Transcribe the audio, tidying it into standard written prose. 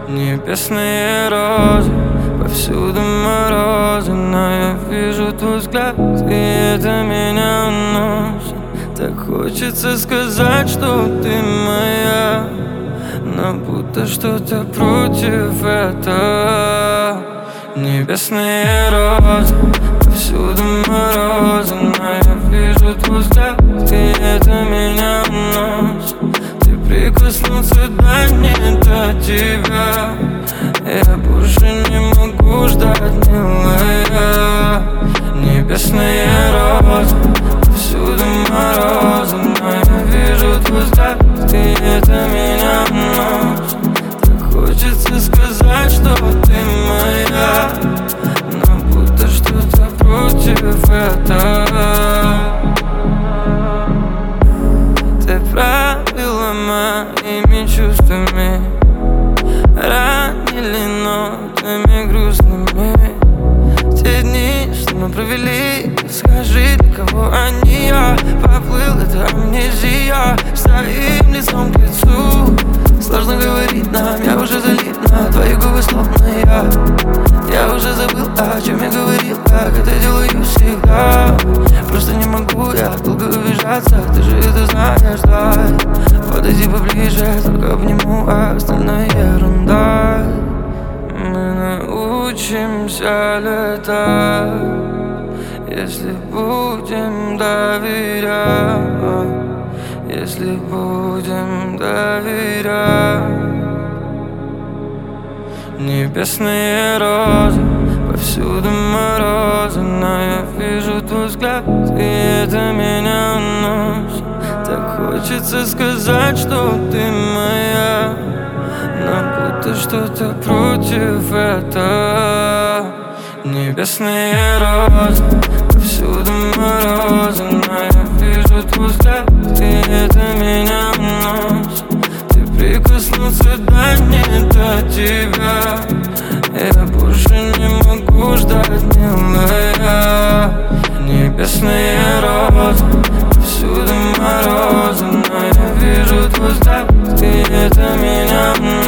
Небесные розы, повсюду морозы, но я вижу твой взгляд, и это меня уносит. Так хочется сказать, что ты моя, но будто что-то против этого. Небесные розы, повсюду морозы, но я вижу твой взгляд, и это меня уносит. Ты прикоснулся, да не до тебя. Я больше не могу ждать, милая. Небесные розы, повсюду морозы, но я вижу твой взгляд, и это меня уносит. Так хочется сказать, что ты моя, но будто что-то против этого. Ты правила моими чувствами, ранили нотами грустными. Те дни, что мы провели, скажи, для кого они? Я поплыл, это амнезия, стоим лицом к лицу. Сложно говорить нам, я уже залит на твои губы, словно я уже забыл, о чем я говорил, как это делаю всегда. Просто не могу я долго уезжаться, ты же это знаешь, да. Подойди поближе, только обниму, а остальное ерунда. Мы научимся летать, если будем доверять, если будем доверять. Небесные розы, повсюду морозы, но я вижу твой взгляд, и это меня уносит. Так хочется сказать, что ты моя, но будто что-то против этого. Небесные розы, повсюду морозы, но я вижу твой взгляд, и это меня уносит. Ты прикоснулся, да не до тебя. Я больше не могу ждать, милая. Небесные розы, повсюду морозы, но я вижу твой взгляд, и это меня уносит.